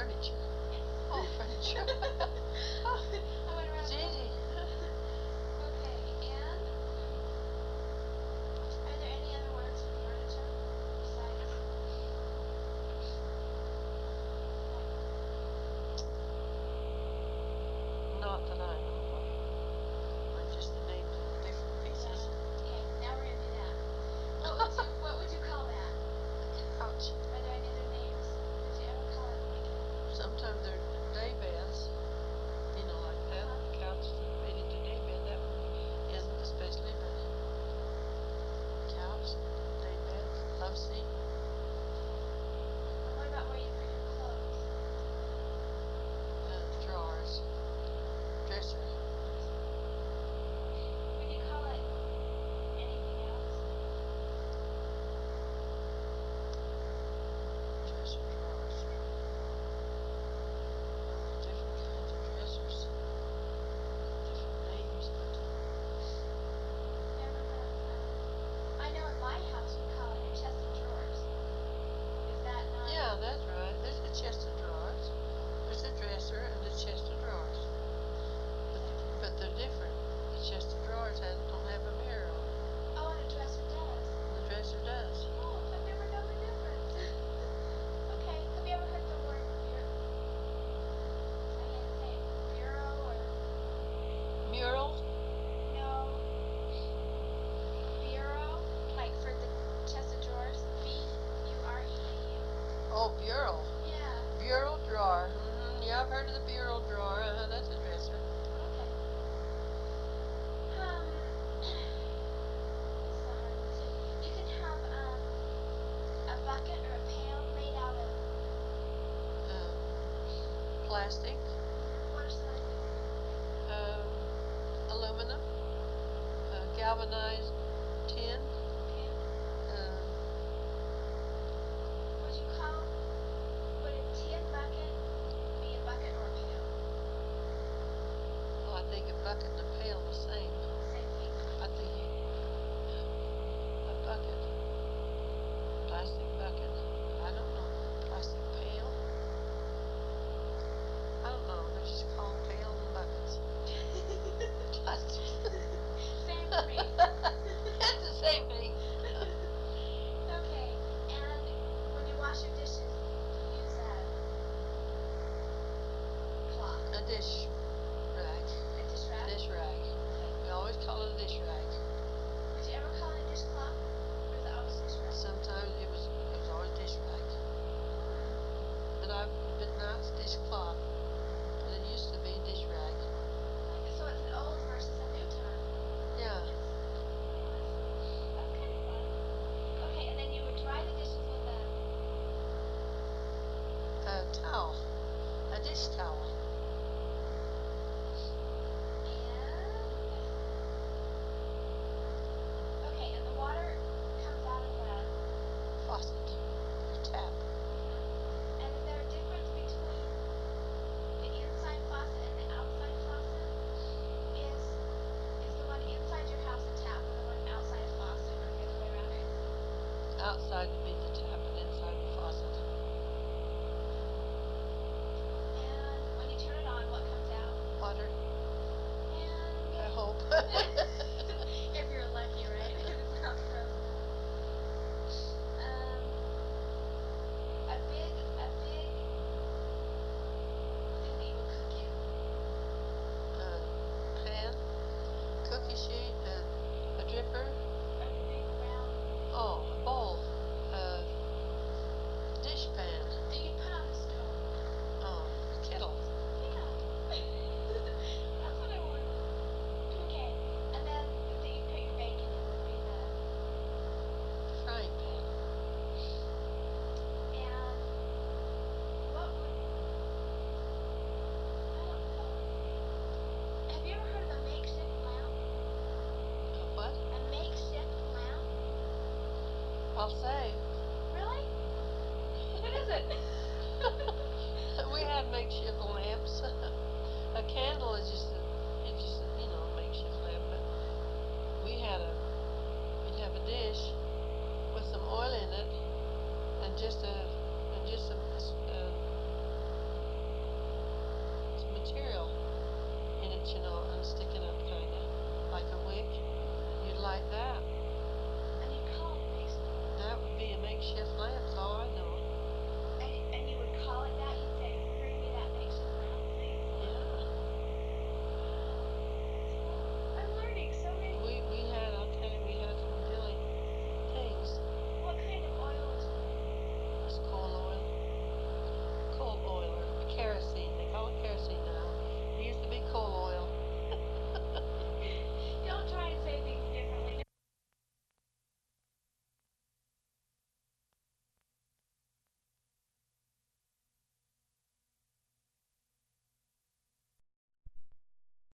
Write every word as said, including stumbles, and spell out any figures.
furniture. Oh, furniture. Oh, I went around. Gigi. Okay, and are there any other words for furniture besides? Not that I know of. I just named different pieces. Yeah. Okay, now we're gonna do that. What would you What would you call that? Couch. Are there any other names? Did you ever call it like a? Sometimes they're day beds. You know, like that. Uh-huh. Couch that's made into day bed. That one isn't especially, but couch, day bed, love seat. And what about where you put your clothes? Uh, drawers. Dresser. Would you call it anything else? Dresser drawers. Well, there's different kinds of dressers. Different names, but Never heard of that. I know in my house we call it a chest of drawers. Is that not? yeah, that's right. There's a chest of drawers. There's a dresser and a chest of drawers. But, but they're different. The chest of drawers has, don't have a mirror on it. Oh, and a dresser does. The dresser does. Oh, I've never known the difference. Okay, have you ever heard the word bureau? I can't say it. Bureau or Mural? no? Bureau, like for the chest of drawers. B U R E A U. Oh, bureau. Yeah. Bureau drawer. Mm-hmm. Yeah, I've heard of the bureau drawer. Uh, that's a dresser. Okay. Um, this is a hard one too. You can have um a bucket or a pail made out of Uh, plastic. what are some other things that are made out of? Um, aluminum. Uh, galvanized tin. Okay. Uh, Would you call would a tin bucket be a bucket or a pail? well, I think a bucket and a pail the same. Same thing. I think a bucket. Plastic bucket. I don't know. Plastic pail. I don't know. They're just called pails and buckets. Plastic. Same for me. It's the same thing. Okay. And when you wash your dishes, you use a cloth, A dish rag. a dish rag. Dish rag. Okay. We always call it a dish rag. Would you ever call it a dishcloth? Or is it always dish rag? Sometimes it was it was always dish rag. Hmm. But I've but now it's dishcloth. But it used to be dish rag. Like, so it's an old versus a new term. Yeah. That's kind of fun. Okay, and then you would dry the dishes with a A towel. A dish towel. and okay, and the water comes out of the Faucet. A tap. and is there a difference between the inside faucet and the outside faucet? Is is the one inside your house a tap and the one outside a faucet or the other way around? Outside would be the tap and inside the faucet. And when you turn it on, what comes out? Water. And I hope. if you're lucky, right? If it's not frozen. Um, a big, a big thing that you would cook in. A pan. Cookie sheet. A, a dripper. A big round Oh, a bowl. A dish pan. that you put on the stove. Oh, a kettle. Yeah. That's what I wanted. Okay. And then that you put your bacon in would be the The frying pan. and what would I don't know. Have you ever heard of a makeshift lamp? A what? A makeshift lamp? I'll say. Really? What is it? We had makeshift lamps. A candle is just a